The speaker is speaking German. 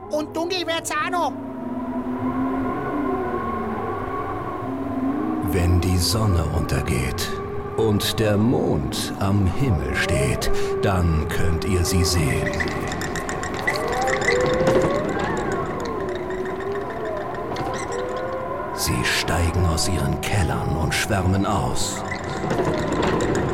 und Dungi Verzano. Wenn die Sonne untergeht und der Mond am Himmel steht, dann könnt ihr sie sehen. Sie steigen aus ihren Kellern und schwärmen aus.